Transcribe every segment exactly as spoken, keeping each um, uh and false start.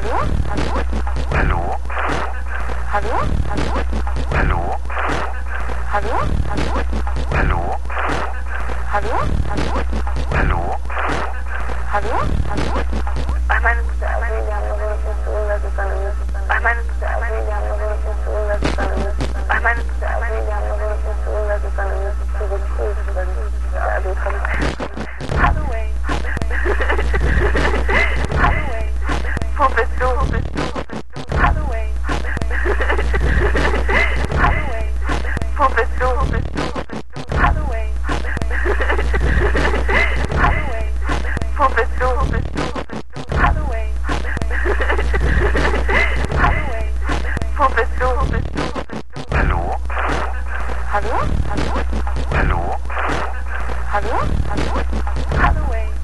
Hallo? Hallo? Hallo? Hallo? Hallo? Hallo? Hallo? Hallo? Hallo? Hallo? Hallo? Hallo? Hallo? Hallo? Ach, meine Mutter, also, wir haben noch nicht zu hundert Economist. Ach, meine Mutter, also, wir haben noch nicht zu hundert Economist. Ach, meine Mutter, also, wir haben noch nicht zu hundert Economist. Zurückgerufen, weil also kommt. Hallo, Wayne. Hallo, Wayne. Wo bist du? Wo bist du? Wo bist du? Hallo, Wayne. Hallo, Wayne. Wo bist du? Wo bist du? Wo bist du? Hallo, Wayne. Hallo, Wayne. Wo bist du? Wo bist du? Wo bist du? Hallo, Wayne. Hallo, Wayne. Wo bist du? Wo bist du? Wo bist du? Hallo? Hallo? Hallo? Hallo? Hallo? Hallo? Hallo, Wayne.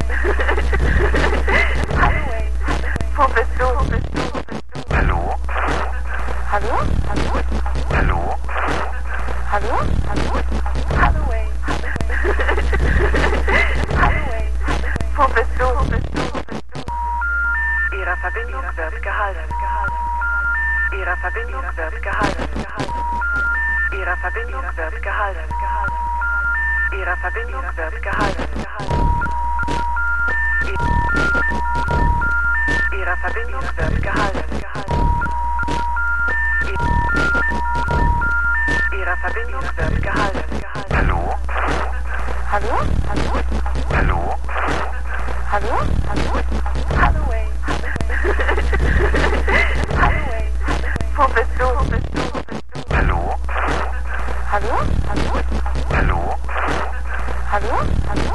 Hallo, Wayne. Wo bist du? Wo bist du? Wo bist du? Hallo? Hallo? Hallo? Hallo? Hallo? Hallo? Hallo, Wayne. Hallo, Wayne. Wo bist du? Wo bist du? Wo bist du? Ihre Verbindung wird gehalten. Ihre Verbindung wird gehalten. Ihre Verbindung wird gehalten. Ihre Verbindung wird gehalten. Ihre Verbindung wird gehalten. Ihre Verbindung wird gehalten. Hallo? Hallo? Hallo? Hallo? Hallo? Hallo? Hallo, Wayne. Hallo, Wayne. Wo bist du? Wo bist du? Wo bist du? Hallo? Hallo? Hallo? Hallo? Hallo? Hallo?